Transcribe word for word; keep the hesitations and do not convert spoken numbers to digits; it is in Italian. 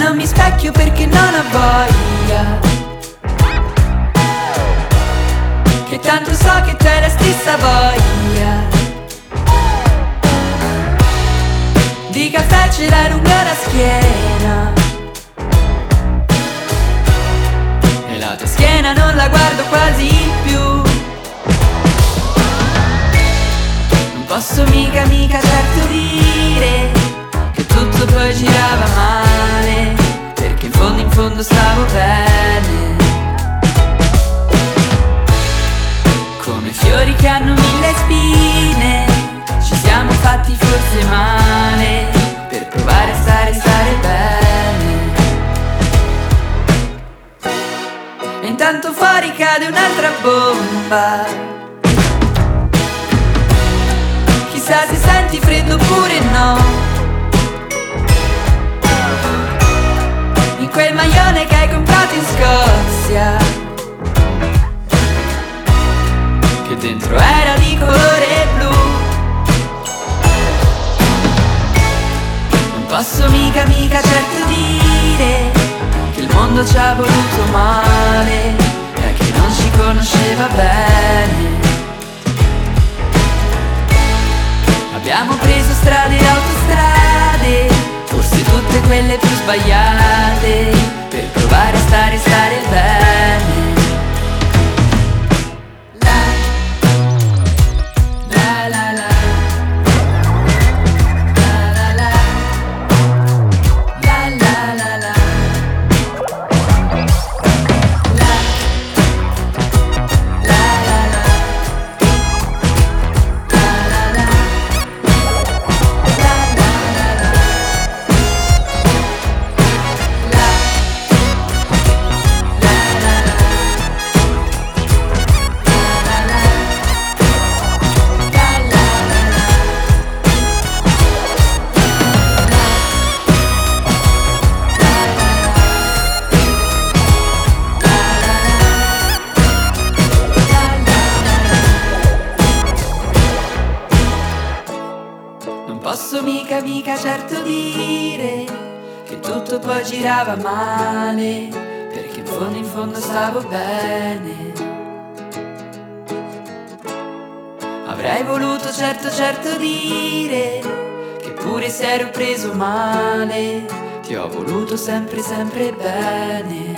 non mi specchio perché non ho voglia, che tanto so che c'è la stessa voglia. Di caffè ce l'hai lunga la schiena, e la tua schiena non la guardo quasi più. Non posso mica mica certo dire che tutto poi girava male, perché in fondo in fondo stavo bene. Come fiori che hanno mille spine, ci siamo fatti forse male, per provare a stare, stare bene. E intanto fuori cade un'altra bomba, chissà se senti freddo oppure no, in quel maglione che hai comprato in Scozia, che dentro era di colore blu. Non posso mica mica certo dire che il mondo ci ha voluto male, e che non ci conosceva bene. Abbiamo preso strade e autostrade, forse tutte quelle più sbagliate, per provare a stare, stare bene. La, la, la, la, la, la, la, la, la, la, la, la, la, la. Non posso mica mica certo dire che tutto poi girava male, perché in fondo in fondo stavo bene. Avrei voluto certo certo dire che pure se ero preso male, ti ho voluto sempre sempre bene.